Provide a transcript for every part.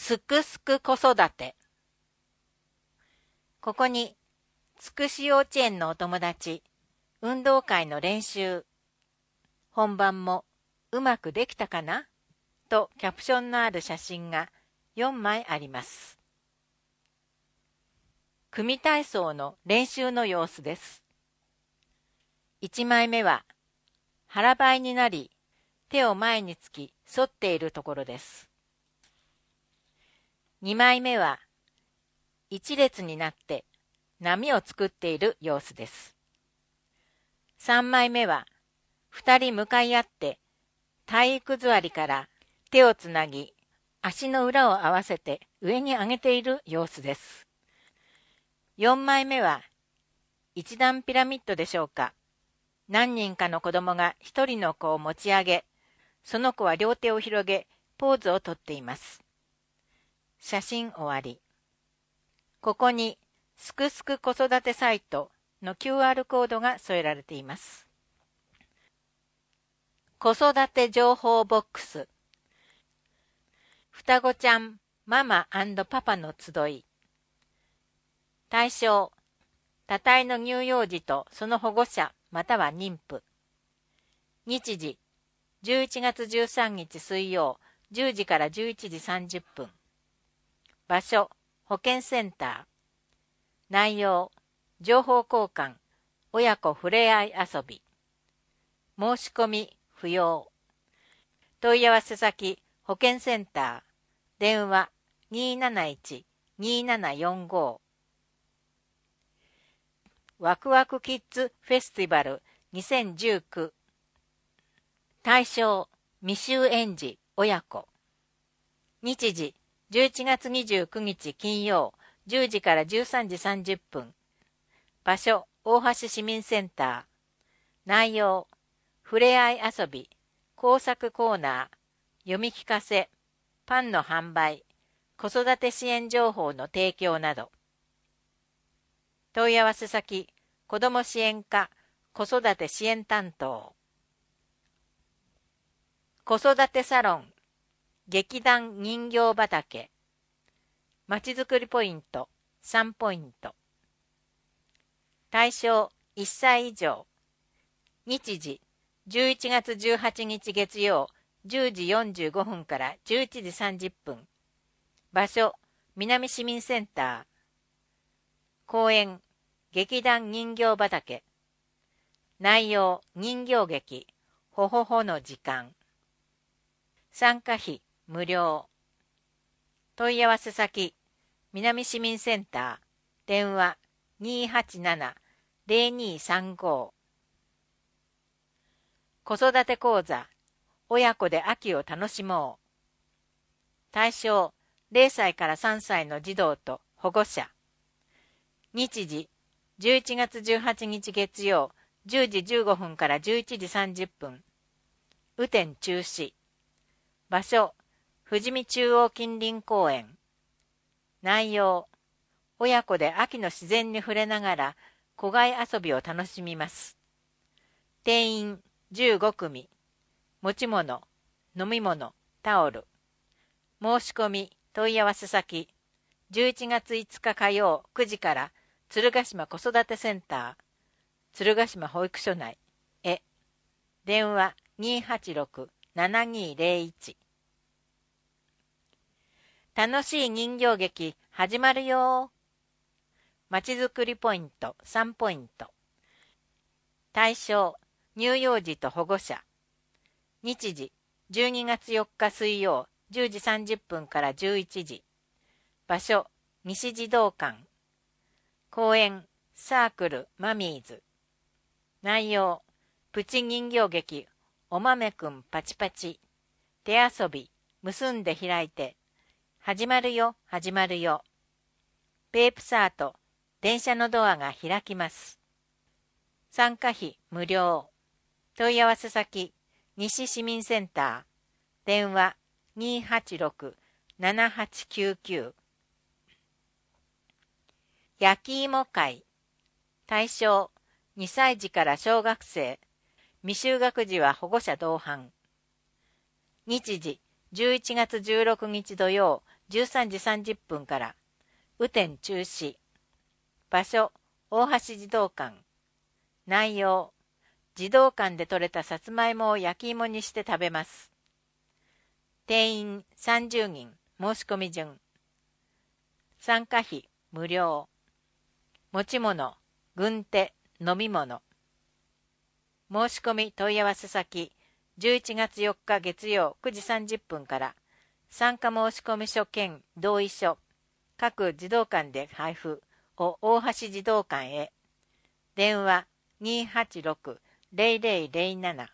すくすく子育て。ここに、つくし幼稚園のお友達、運動会の練習、本番もうまくできたかなとキャプションのある写真が4枚あります。組体操の練習の様子です。1枚目は、腹ばいになり、手を前につき反っているところです。2枚目は、一列になって波を作っている様子です。3枚目は、2人向かい合って体育座りから手をつなぎ、足の裏を合わせて上に上げている様子です。4枚目は、一段ピラミッドでしょうか。何人かの子供が一人の子を持ち上げ、その子は両手を広げ、ポーズをとっています。写真終わり。ここに、すくすく子育てサイトの QR コードが添えられています。子育て情報ボックス。双子ちゃんママ&パパの集い。対象、多胎の乳幼児とその保護者または妊婦。日時、11月13日水曜10時から11時30分。場所、保健センター。内容、情報交換、親子ふれあい遊び。申し込み、不要。問い合わせ先、保健センター。電話、271-2745。ワクワクキッズフェスティバル2019。対象、未就園児、親子。日時、11月29日金曜、10時から13時30分。場所、大橋市民センター。内容、ふれあい遊び、工作コーナー、読み聞かせ、パンの販売、子育て支援情報の提供など。問い合わせ先、子ども支援課、子育て支援担当。子育てサロン、劇団人形畑。まちづくりポイント、3ポイント。対象、1歳以上。日時、11月18日月曜、10時45分から11時30分。場所、南市民センター。公演、劇団人形畑。内容、人形劇、ほほほの時間。参加費、無料。問い合わせ先、南市民センター。電話、287-0235。子育て講座、親子で秋を楽しもう。対象、0歳から3歳の児童と保護者。日時、11月18日月曜、10時15分から11時30分。雨天中止。場所、富士見中央近隣公園。内容、親子で秋の自然に触れながら户外遊びを楽しみます。定員15組。持ち物、飲み物、タオル。申し込み、問い合わせ先。11月5日火曜9時から鶴ヶ島子育てセンター。鶴ヶ島保育所内。電話286-7201。楽しい人形劇始まるよ。まちづくりポイント3ポイント。対象、乳幼児と保護者。日時、12月4日水曜、10時30分から11時。場所、西児童館。公演、サークルマミーズ。内容、プチ人形劇、お豆くんパチパチ。手遊び、結んで開いて。始まるよ、始まるよ。ペープサート、電車のドアが開きます。参加費無料。問い合わせ先、西市民センター。電話286-7899。焼き芋会。対象、2歳児から小学生。未就学児は保護者同伴。日時、11月16日土曜、 13時30分から雨天中止。場所、大橋児童館。内容、児童館で採れたさつまいもを焼き芋にして食べます。定員30人、申し込み順。参加費無料。持ち物、軍手、飲み物。申し込み問い合わせ先、11月4日月曜9時30分から、参加申込書兼同意書、各児童館で配布を大橋児童館へ。電話286-0007。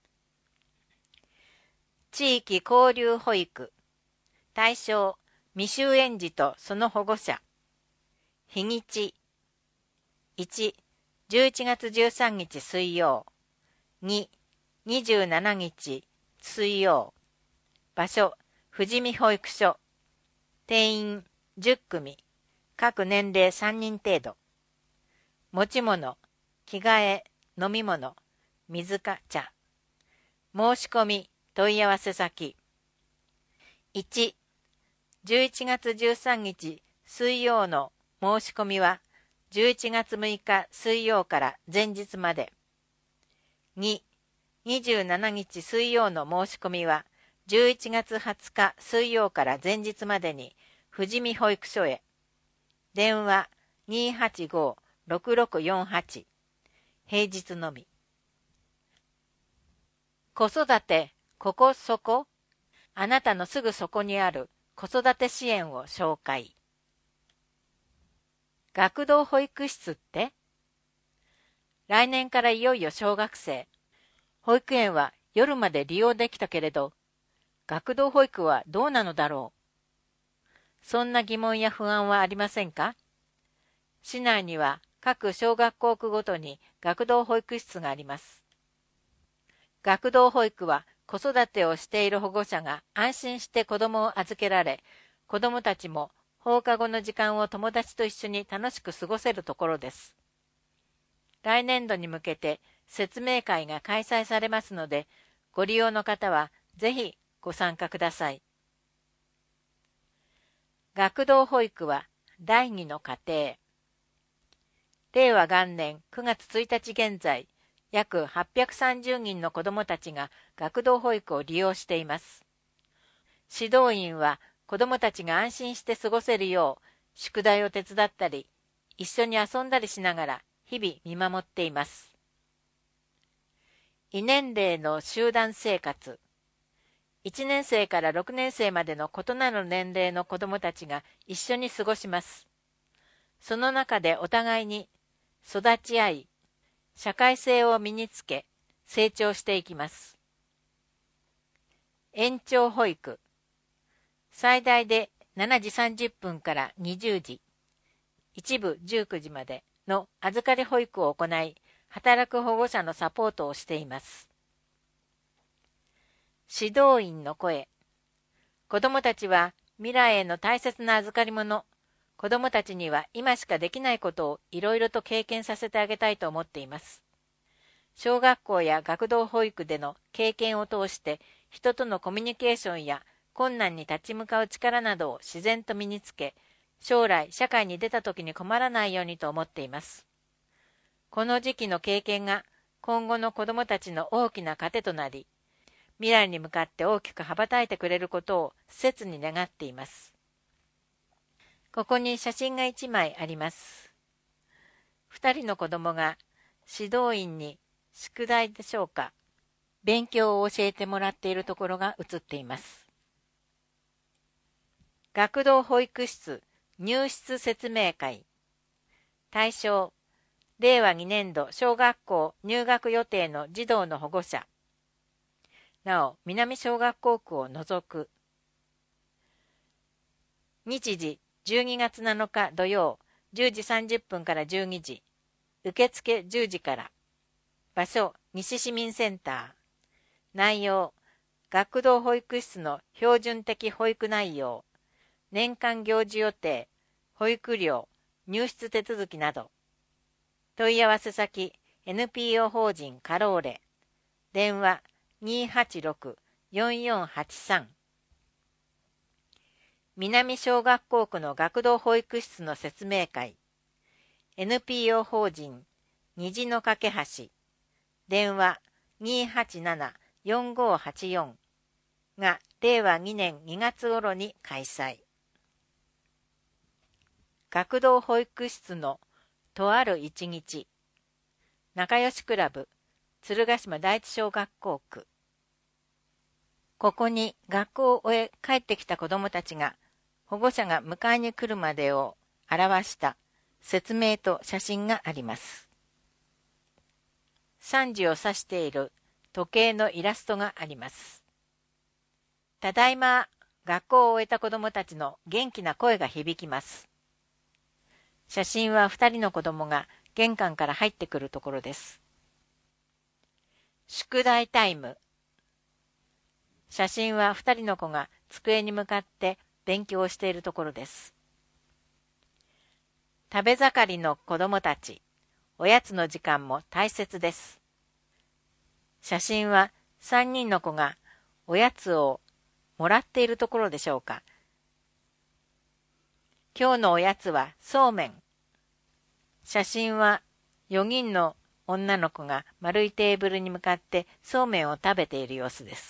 地域交流保育。対象、未就園児とその保護者。日にち。1、11月13日水曜。2、27日水曜。場所、富士見保育所。定員10組。各年齢3人程度。持ち物、着替え、飲み物、水か茶。申し込み、問い合わせ先。1、11月13日水曜の申し込みは11月6日水曜から前日まで。2、27日水曜の申し込みは11月20日水曜から前日までに富士見保育所へ。電話285-6648。平日のみ。子育て、ここそこ？あなたのすぐそこにある子育て支援を紹介。学童保育室って？来年からいよいよ小学生。保育園は夜まで利用できたけれど、学童保育はどうなのだろう。そんな疑問や不安はありませんか？市内には各小学校区ごとに学童保育室があります。学童保育は子育てをしている保護者が安心して子供を預けられ、子供たちも放課後の時間を友達と一緒に楽しく過ごせるところです。来年度に向けて説明会が開催されますので、ご利用の方はぜひご参加ください。学童保育は第二の家庭。令和元年9月1日現在、約830人の子どもたちが学童保育を利用しています。指導員は子どもたちが安心して過ごせるよう、宿題を手伝ったり、一緒に遊んだりしながら日々見守っています。異年齢の集団生活。1年生から6年生までの異なる年齢の子どもたちが一緒に過ごします。その中でお互いに育ち合い、社会性を身につけ、成長していきます。延長保育。最大で7時30分から20時、一部19時までの預かり保育を行い、働く保護者のサポートをしています。指導員の声。子どもたちは未来への大切な預かり物。子どもたちには今しかできないことをいろいろと経験させてあげたいと思っています。小学校や学童保育での経験を通して人とのコミュニケーションや困難に立ち向かう力などを自然と身につけ、将来社会に出た時に困らないようにと思っています。この時期の経験が今後の子どもたちの大きな糧となり、未来に向かって大きく羽ばたいてくれることを切に願っています。ここに写真が1枚あります。2人の子供が指導員に宿題でしょうか、勉強を教えてもらっているところが写っています。学童保育室入室説明会。対象、令和2年度小学校入学予定の児童の保護者。なお、南小学校区を除く。日時、12月7日土曜、10時30分から12時。受付10時から。場所、西市民センター。内容、学童保育室の標準的保育内容。年間行事予定、保育料、入室手続きなど。問い合わせ先、NPO 法人カローレ。電話、286-4483。 南小学校区の学童保育室の説明会、NPO 法人虹の架け橋、電話287-4584が令和2年2月頃に開催。学童保育室のとある一日、仲良しクラブ、鶴ヶ島第一小学校区。ここに学校を終え帰ってきた子どもたちが、保護者が迎えに来るまでを表した説明と写真があります。3時を指している時計のイラストがあります。ただいま、学校を終えた子どもたちの元気な声が響きます。写真は2人の子どもが玄関から入ってくるところです。宿題タイム。写真は2人の子が机に向かって勉強をしているところです。食べ盛りの子どもたち、おやつの時間も大切です。写真は3人の子がおやつをもらっているところでしょうか。今日のおやつはそうめん。写真は4人の女の子が丸いテーブルに向かってそうめんを食べている様子です。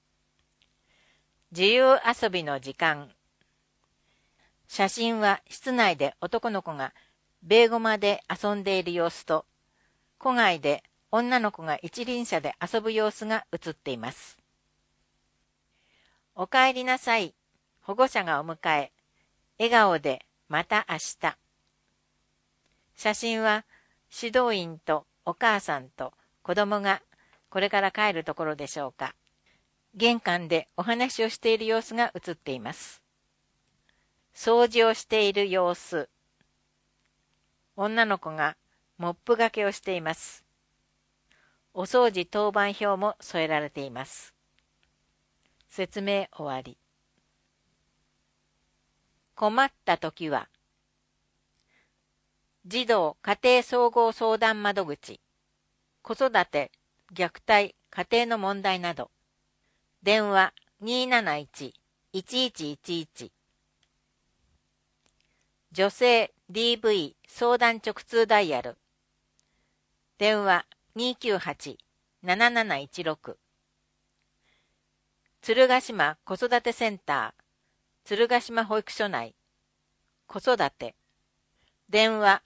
自由遊びの時間。写真は室内で男の子がベーゴマで遊んでいる様子と、戸外で女の子が一輪車で遊ぶ様子が写っています。お帰りなさい。保護者がお迎え。笑顔でまた明日。写真は指導員とお母さんと子供がこれから帰るところでしょうか。玄関でお話をしている様子が写っています。掃除をしている様子。女の子がモップがけをしています。お掃除当番表も添えられています。説明終わり。困ったときは、児童家庭総合相談窓口、子育て、虐待、家庭の問題など、電話 271-1111、女性 DV 相談直通ダイヤル、電話 298-7716、鶴ヶ島子育てセンター、鶴ヶ島保育所内、子育て、電話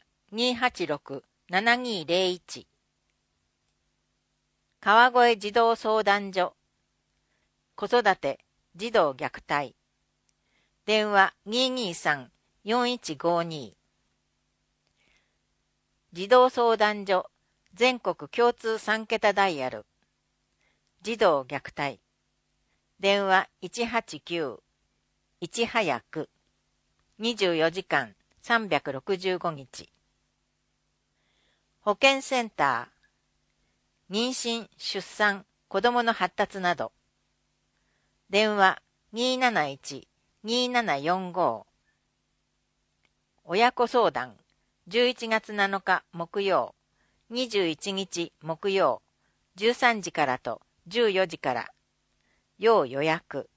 286-7201、川越児童相談所、子育て、児童虐待、電話 223-4152、児童相談所、全国共通3桁ダイヤル、児童虐待、電話189、いち早く、24時間365日。保健センター、妊娠、出産、子どもの発達など。電話271-2745。親子相談、11月7日木曜、21日木曜、13時からと14時から。要予約。